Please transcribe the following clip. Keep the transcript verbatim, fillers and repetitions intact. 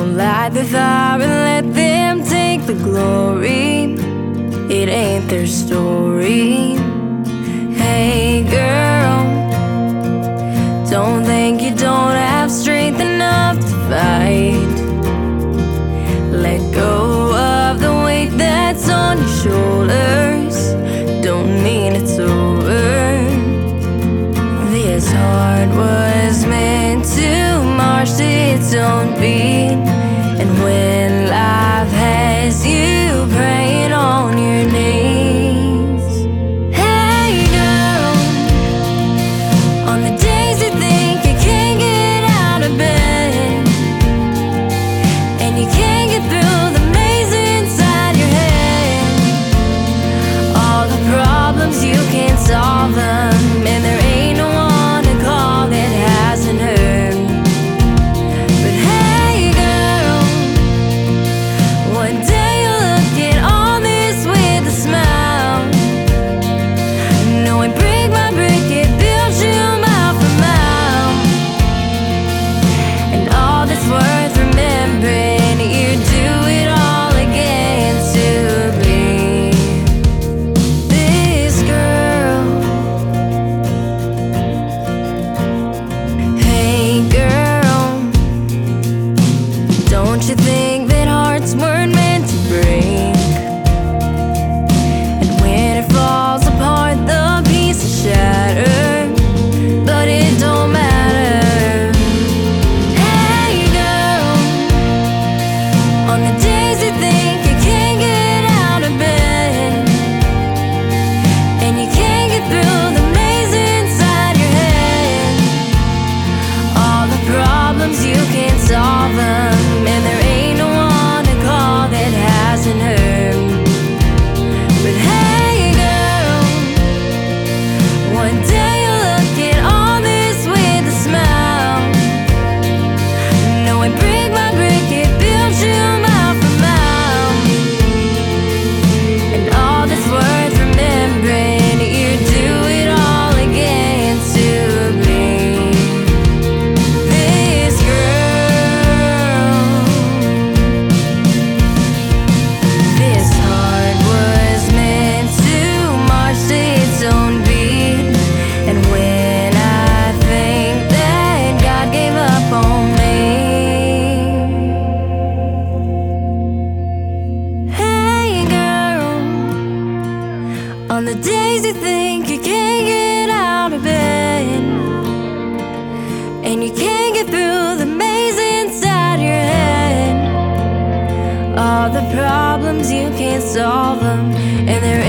Don't light the fire and let them take the glory. It ain't their story. Hey girl, don't think you don't have strength enough to fight. Let go of the weight that's on your shoulders. Don't mean it's over. This heart was meant to march to its own beat. And when life has you praying on your knees, hey girl, on the days you think you can't get out of bed, and you can't get through the maze inside your head, all the problems you can't solve them, and there ain't no one to call that hasn't heard. But hey girl, one day you'll look at all this with a smile, knowing brick by brick it builds you mile for mile. And all that's worth remembering, you do it all again to be this girl. Hey girl, don't you think that hearts weren't meant to break? And when it falls apart, the pieces shatter, but it don't matter. Hey girl, on the days you think you can't get out of bed, and you can't get through the maze inside your head, all the problems you can't solve them, and there ain't no one to call that hasn't heard. But hey girl, one day you'll look at all this with a smile, knowing brick by brick it builds you mile for mile. And all that's worth remembering, you do it all again to be this girl. This heart was meant to march to its own beat. And when I think that God gave up on me, hey girl, on the days you think you can't get out of bed, and you can't get through the maze inside your head, all the problems you can't solve them, and there